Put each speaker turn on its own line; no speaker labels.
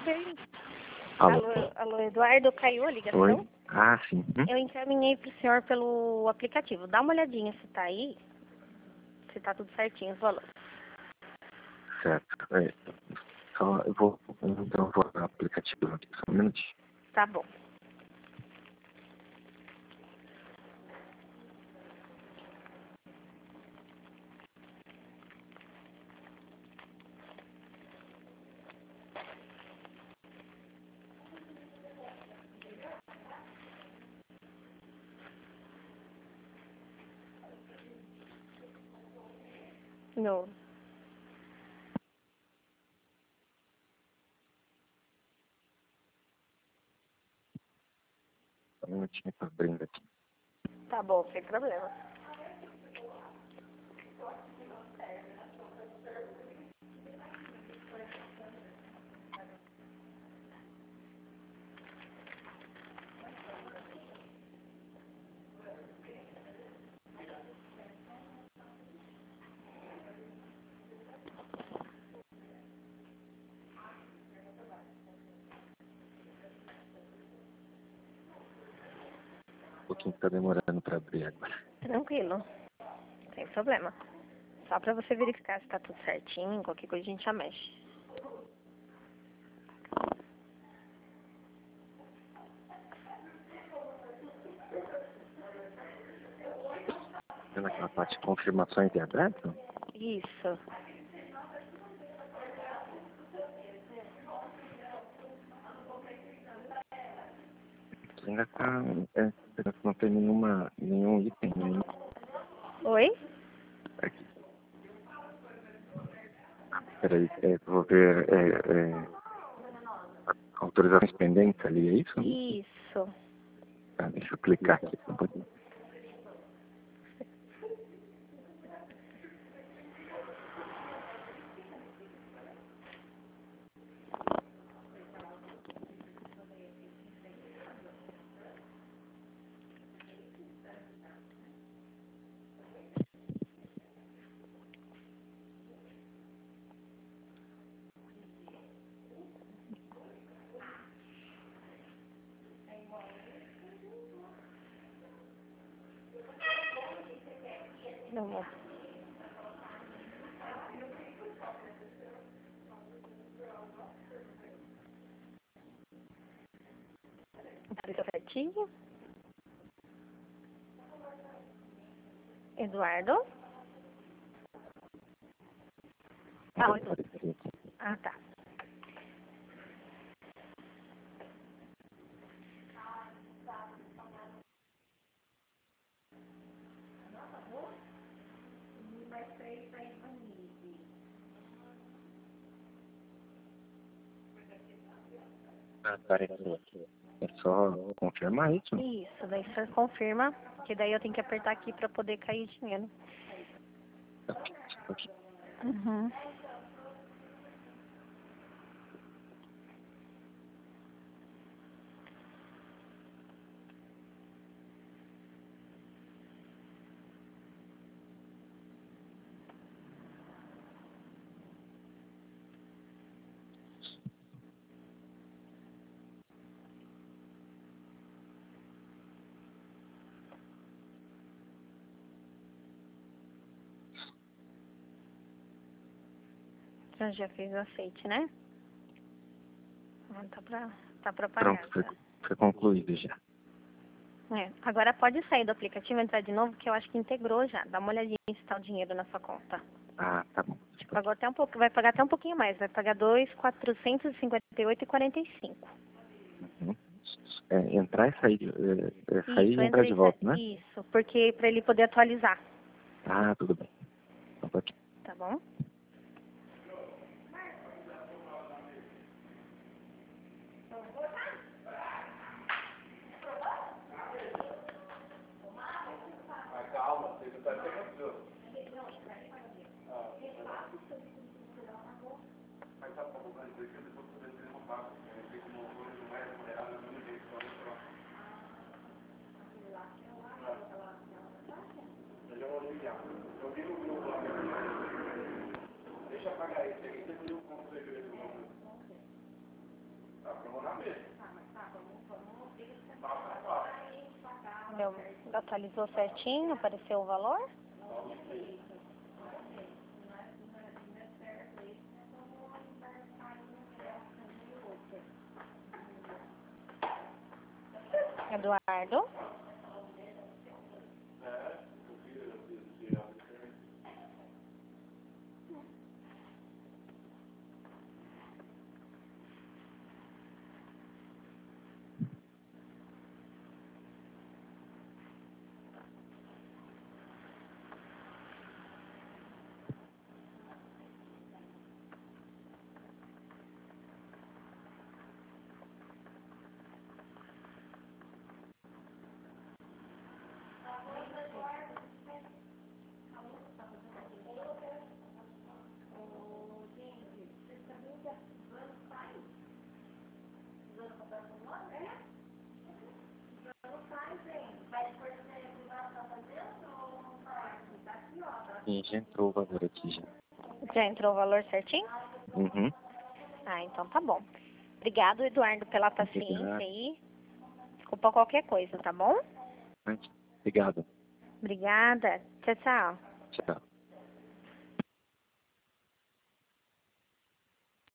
bem.
Alô?
Alô, Eduardo, caiu a ligação?
Oi? Ah, sim.
Eu encaminhei pro senhor pelo aplicativo. Dá uma olhadinha se tá aí, se tá tudo certinho os valores.
Certo. Então eu vou no aplicativo aqui, só um minutinho.
Tá bom. Não.
Só um minutinho pra abrindo aqui.
Tá bom, sem problema.
Um pouquinho que tá demorando pra abrir agora.
Tranquilo. Sem problema. Só pra você verificar se tá tudo certinho, qualquer coisa a gente já mexe.
Vendo aquela parte de confirmações de aberto?
Isso.
Ainda tá... não tem nenhum item.
Oi?
Aqui. Peraí, vou ver... autorizações pendentes ali, é isso?
Isso.
Tá, deixa eu clicar aqui. Um pouquinho.
Não vou. Tá certinho? Eduardo? Ah, oi. Ah, tá.
Apareceu aqui. É só confirmar isso.
Isso, daí o senhor confirma, que daí eu tenho que apertar aqui pra poder cair dinheiro.
Aqui.
Uhum. Então já fez o aceite, né? Ah, tá pra pagar.
Pronto, foi concluído já.
É. Agora pode sair do aplicativo e entrar de novo, que eu acho que integrou já. Dá uma olhadinha se tá o dinheiro na sua conta.
Ah, tá bom.
Pagou até um pouco, vai pagar até um pouquinho mais, vai pagar 2.458,45.
Uhum. Entrar e sair, sair
Isso,
e entrar
entra
de
e sai.
volta, né?
Isso, porque pra ele poder atualizar,
Ah, tudo bem. Então, tá aqui.
tá bom? Atualizou certinho, apareceu o valor? Eduardo?
Sim, já entrou o valor aqui já.
Já entrou o valor certinho?
Uhum.
Ah, então tá bom. Obrigado, Eduardo, pela paciência
Obrigado.
aí. Desculpa qualquer coisa, tá bom?
Obrigado.
Obrigada. Tchau, tchau.
Tchau.